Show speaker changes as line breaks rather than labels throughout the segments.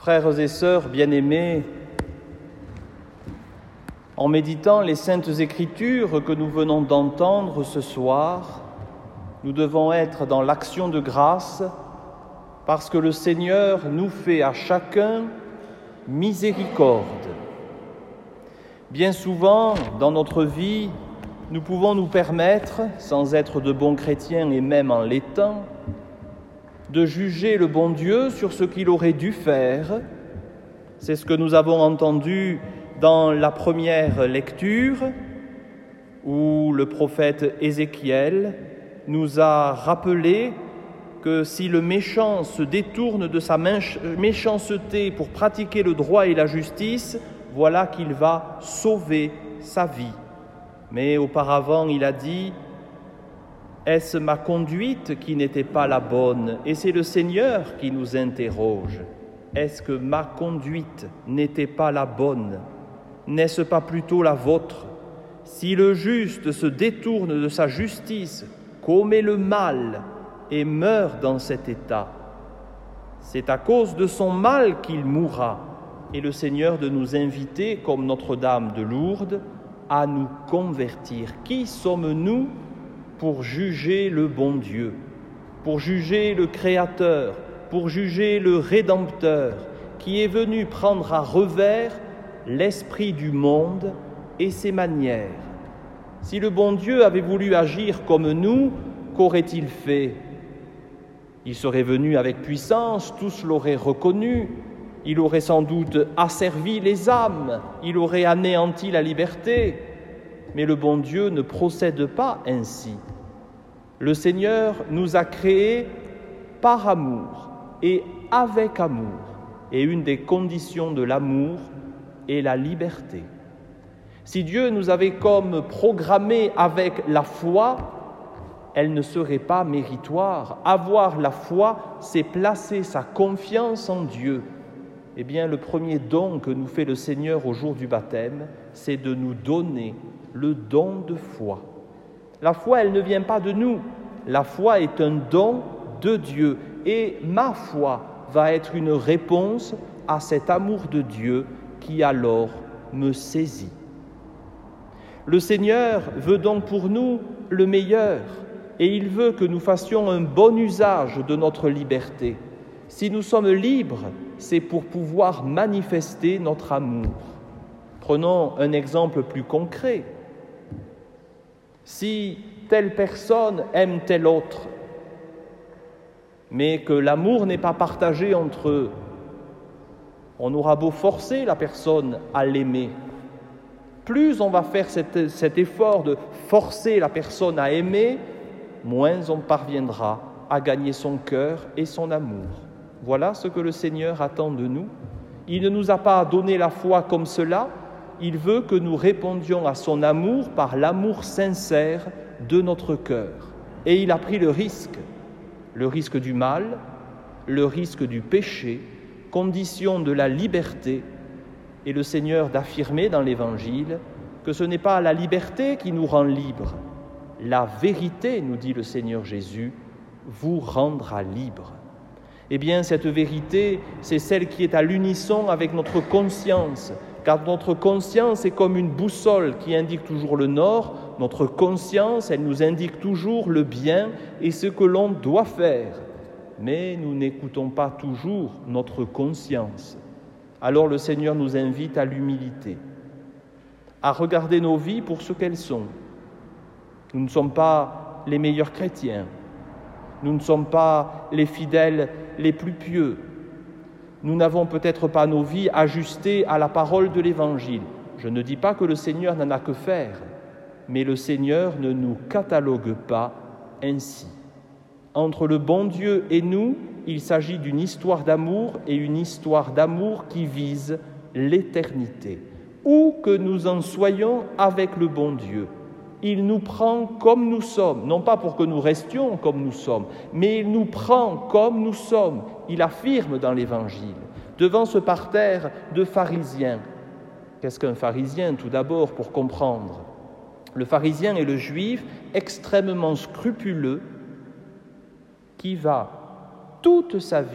Frères et sœurs bien-aimés, en méditant les saintes Écritures que nous venons d'entendre ce soir, nous devons être dans l'action de grâce parce que le Seigneur nous fait à chacun miséricorde. Bien souvent, dans notre vie, nous pouvons nous permettre, sans être de bons chrétiens et même en l'étant, de juger le bon Dieu sur ce qu'il aurait dû faire. C'est ce que nous avons entendu dans la première lecture, où le prophète Ézéchiel nous a rappelé que si le méchant se détourne de sa méchanceté pour pratiquer le droit et la justice, voilà qu'il va sauver sa vie. Mais auparavant, il a dit « Est-ce ma conduite qui n'était pas la bonne ?» Et c'est le Seigneur qui nous interroge. Est-ce que ma conduite n'était pas la bonne? N'est-ce pas plutôt la vôtre? Si le juste se détourne de sa justice, commet le mal et meurt dans cet état, c'est à cause de son mal qu'il mourra. Et le Seigneur de nous inviter, comme Notre-Dame de Lourdes, à nous convertir. Qui sommes-nous pour juger le bon Dieu, pour juger le Créateur, pour juger le Rédempteur, qui est venu prendre à revers l'esprit du monde et ses manières? Si le bon Dieu avait voulu agir comme nous, qu'aurait-il fait? Il serait venu avec puissance, tous l'auraient reconnu, il aurait sans doute asservi les âmes, il aurait anéanti la liberté. Mais le bon Dieu ne procède pas ainsi. Le Seigneur nous a créés par amour et avec amour. Et une des conditions de l'amour est la liberté. Si Dieu nous avait comme programmés avec la foi, elle ne serait pas méritoire. Avoir la foi, c'est placer sa confiance en Dieu. Eh bien, le premier don que nous fait le Seigneur au jour du baptême, c'est de nous donner le don de foi. La foi, elle ne vient pas de nous. La foi est un don de Dieu. Et ma foi va être une réponse à cet amour de Dieu qui alors me saisit. Le Seigneur veut donc pour nous le meilleur et il veut que nous fassions un bon usage de notre liberté. Si nous sommes libres, c'est pour pouvoir manifester notre amour. Prenons un exemple plus concret. Si telle personne aime telle autre, mais que l'amour n'est pas partagé entre eux, on aura beau forcer la personne à l'aimer. Plus on va faire cet effort de forcer la personne à aimer, moins on parviendra à gagner son cœur et son amour. Voilà ce que le Seigneur attend de nous. Il ne nous a pas donné la foi comme cela, il veut que nous répondions à son amour par l'amour sincère de notre cœur. Et il a pris le risque du mal, le risque du péché, condition de la liberté, et le Seigneur d'affirmer dans l'Évangile que ce n'est pas la liberté qui nous rend libres. La vérité, nous dit le Seigneur Jésus, vous rendra libres. Eh bien, cette vérité, c'est celle qui est à l'unisson avec notre conscience, car notre conscience est comme une boussole qui indique toujours le nord. Notre conscience, elle nous indique toujours le bien et ce que l'on doit faire. Mais nous n'écoutons pas toujours notre conscience. Alors le Seigneur nous invite à l'humilité, à regarder nos vies pour ce qu'elles sont. Nous ne sommes pas les meilleurs chrétiens, nous ne sommes pas les fidèles les plus pieux, nous n'avons peut-être pas nos vies ajustées à la parole de l'Évangile. Je ne dis pas que le Seigneur n'en a que faire, mais le Seigneur ne nous catalogue pas ainsi. Entre le bon Dieu et nous, il s'agit d'une histoire d'amour et une histoire d'amour qui vise l'éternité. Où que nous en soyons avec le bon Dieu, il nous prend comme nous sommes, non pas pour que nous restions comme nous sommes, mais il nous prend comme nous sommes. Il affirme dans l'Évangile, devant ce parterre de pharisiens. Qu'est-ce qu'un pharisien, tout d'abord, pour comprendre? Le pharisien est le juif extrêmement scrupuleux qui va toute sa vie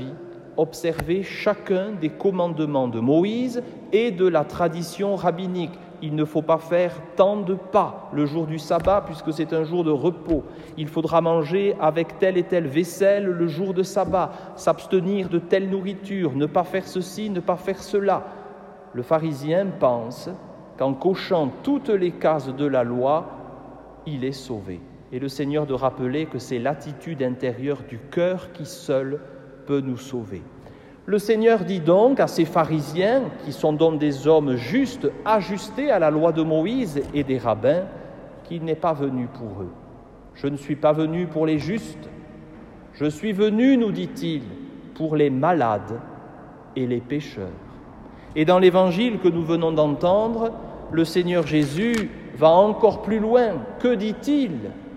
observer chacun des commandements de Moïse et de la tradition rabbinique. Il ne faut pas faire tant de pas le jour du sabbat puisque c'est un jour de repos. Il faudra manger avec telle et telle vaisselle le jour de sabbat, s'abstenir de telle nourriture, ne pas faire ceci, ne pas faire cela. Le pharisien pense qu'en cochant toutes les cases de la loi, il est sauvé. Et le Seigneur de rappeler que c'est l'attitude intérieure du cœur qui seule peut nous sauver. Le Seigneur dit donc à ces pharisiens, qui sont donc des hommes justes, ajustés à la loi de Moïse et des rabbins, qu'il n'est pas venu pour eux. « Je ne suis pas venu pour les justes, je suis venu, nous dit-il, pour les malades et les pécheurs. » Et dans l'évangile que nous venons d'entendre, le Seigneur Jésus va encore plus loin. Que dit-il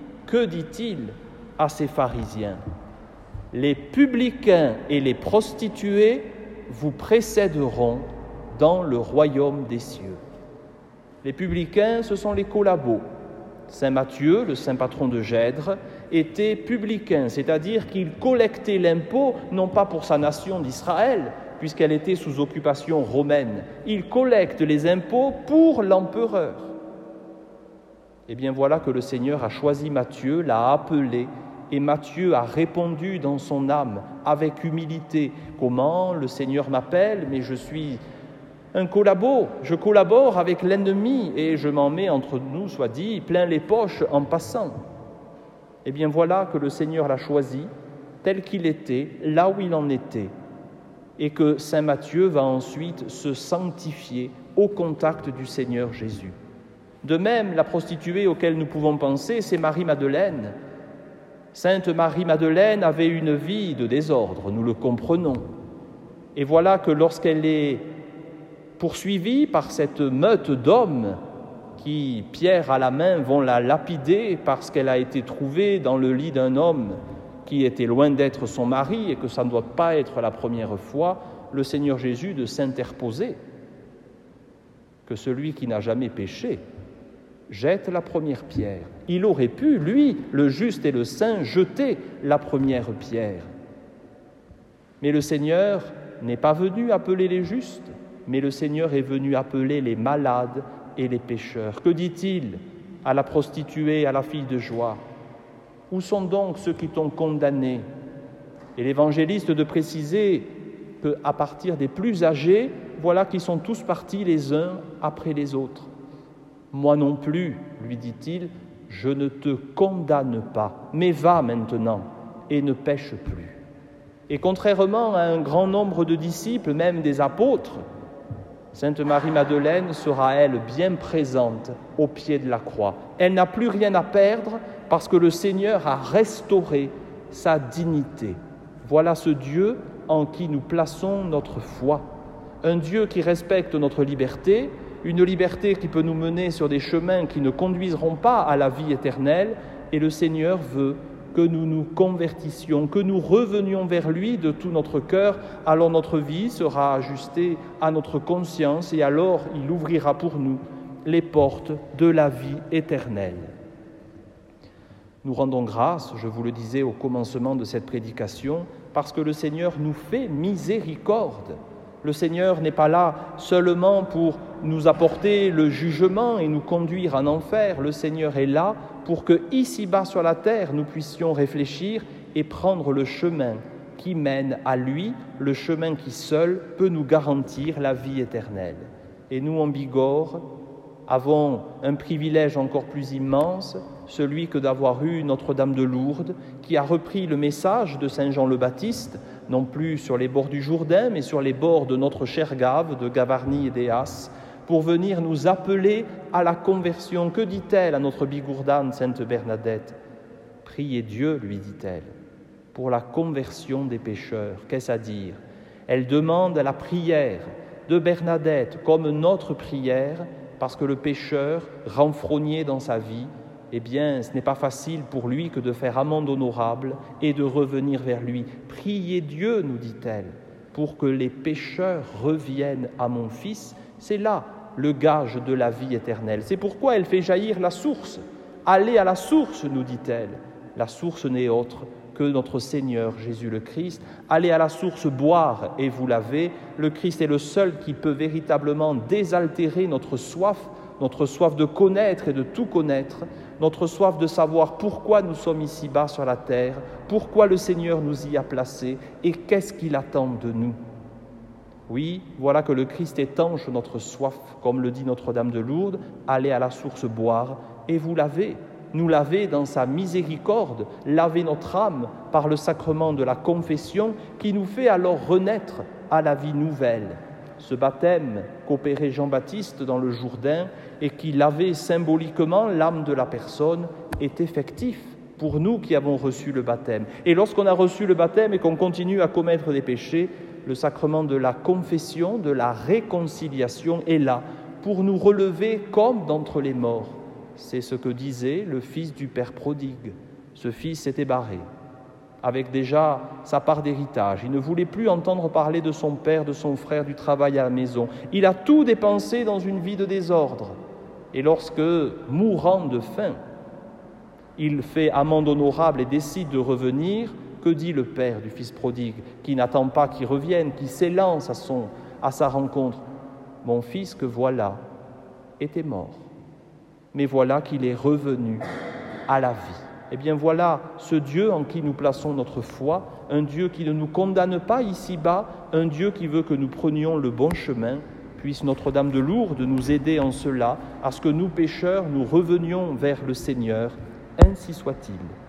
à ces pharisiens ? Les publicains et les prostituées vous précéderont dans le royaume des cieux. Les publicains, ce sont les collabos. Saint Matthieu, le saint patron de Gèdre, était publicain, c'est-à-dire qu'il collectait l'impôt, non pas pour sa nation d'Israël, puisqu'elle était sous occupation romaine. Il collecte les impôts pour l'empereur. Eh bien voilà que le Seigneur a choisi Matthieu, l'a appelé, et Matthieu a répondu dans son âme avec humilité. Comment le Seigneur m'appelle, mais je suis un collabo, je collabore avec l'ennemi et je m'en mets entre nous, soit dit, plein les poches en passant. Eh bien voilà que le Seigneur l'a choisi tel qu'il était, là où il en était, et que saint Matthieu va ensuite se sanctifier au contact du Seigneur Jésus. De même, la prostituée auquel nous pouvons penser, c'est Marie-Madeleine. Sainte Marie-Madeleine avait une vie de désordre, nous le comprenons. Et voilà que lorsqu'elle est poursuivie par cette meute d'hommes qui, pierre à la main, vont la lapider parce qu'elle a été trouvée dans le lit d'un homme qui était loin d'être son mari et que ça ne doit pas être la première fois, le Seigneur Jésus de s'interposer, que celui qui n'a jamais péché jette la première pierre. Il aurait pu, lui, le juste et le saint, jeter la première pierre. Mais le Seigneur n'est pas venu appeler les justes, mais le Seigneur est venu appeler les malades et les pécheurs. Que dit-il à la prostituée, à la fille de joie ? Où sont donc ceux qui t'ont condamné ? Et l'évangéliste de préciser qu'à partir des plus âgés, voilà qu'ils sont tous partis les uns après les autres. Moi non plus, lui dit-il, je ne te condamne pas, mais va maintenant et ne pêche plus. Et contrairement à un grand nombre de disciples, même des apôtres, Sainte Marie-Madeleine sera, elle, bien présente au pied de la croix. Elle n'a plus rien à perdre parce que le Seigneur a restauré sa dignité. Voilà ce Dieu en qui nous plaçons notre foi. Un Dieu qui respecte notre liberté, une liberté qui peut nous mener sur des chemins qui ne conduiseront pas à la vie éternelle, et le Seigneur veut que nous nous convertissions, que nous revenions vers lui de tout notre cœur. Alors notre vie sera ajustée à notre conscience et alors il ouvrira pour nous les portes de la vie éternelle. Nous rendons grâce, je vous le disais au commencement de cette prédication, parce que le Seigneur nous fait miséricorde. Le Seigneur n'est pas là seulement pour nous apporter le jugement et nous conduire en enfer. Le Seigneur est là pour que, ici-bas sur la terre, nous puissions réfléchir et prendre le chemin qui mène à lui, le chemin qui seul peut nous garantir la vie éternelle. Et nous, en Bigorre, avons un privilège encore plus immense, celui que d'avoir eu Notre-Dame de Lourdes, qui a repris le message de Saint Jean le Baptiste, non plus sur les bords du Jourdain, mais sur les bords de notre chère Gave, de Gavarnie et d'Éas, pour venir nous appeler à la conversion. Que dit-elle à notre bigourdane, Sainte Bernadette ? Priez Dieu, lui dit-elle, pour la conversion des pécheurs. Qu'est-ce à dire ? Elle demande la prière de Bernadette comme notre prière, parce que le pécheur, renfrogné dans sa vie, eh bien, ce n'est pas facile pour lui que de faire amende honorable et de revenir vers lui. Priez Dieu, nous dit-elle, pour que les pécheurs reviennent à mon Fils. C'est là le gage de la vie éternelle. C'est pourquoi elle fait jaillir la source. Allez à la source, nous dit-elle. La source n'est autre que notre Seigneur Jésus le Christ. Allez à la source boire et vous lavez. Le Christ est le seul qui peut véritablement désaltérer notre soif de connaître et de tout connaître, notre soif de savoir pourquoi nous sommes ici-bas sur la terre, pourquoi le Seigneur nous y a placés et qu'est-ce qu'il attend de nous. Oui, voilà que le Christ étanche notre soif, comme le dit Notre-Dame de Lourdes, allez à la source boire et vous lavez. Nous laver dans sa miséricorde, laver notre âme par le sacrement de la confession qui nous fait alors renaître à la vie nouvelle. Ce baptême qu'opérait Jean-Baptiste dans le Jourdain et qui lavait symboliquement l'âme de la personne est effectif pour nous qui avons reçu le baptême. Et lorsqu'on a reçu le baptême et qu'on continue à commettre des péchés, le sacrement de la confession, de la réconciliation est là pour nous relever comme d'entre les morts. C'est ce que disait le fils du père prodigue. Ce fils s'était barré, avec déjà sa part d'héritage. Il ne voulait plus entendre parler de son père, de son frère, du travail à la maison. Il a tout dépensé dans une vie de désordre. Et lorsque, mourant de faim, il fait amende honorable et décide de revenir, que dit le père du fils prodigue, qui n'attend pas qu'il revienne, qui s'élance à sa rencontre? Mon fils que voilà était mort, mais voilà qu'il est revenu à la vie. Eh bien voilà ce Dieu en qui nous plaçons notre foi, un Dieu qui ne nous condamne pas ici-bas, un Dieu qui veut que nous prenions le bon chemin. Puisse Notre-Dame de Lourdes nous aider en cela, à ce que nous pécheurs, nous revenions vers le Seigneur. Ainsi soit-il.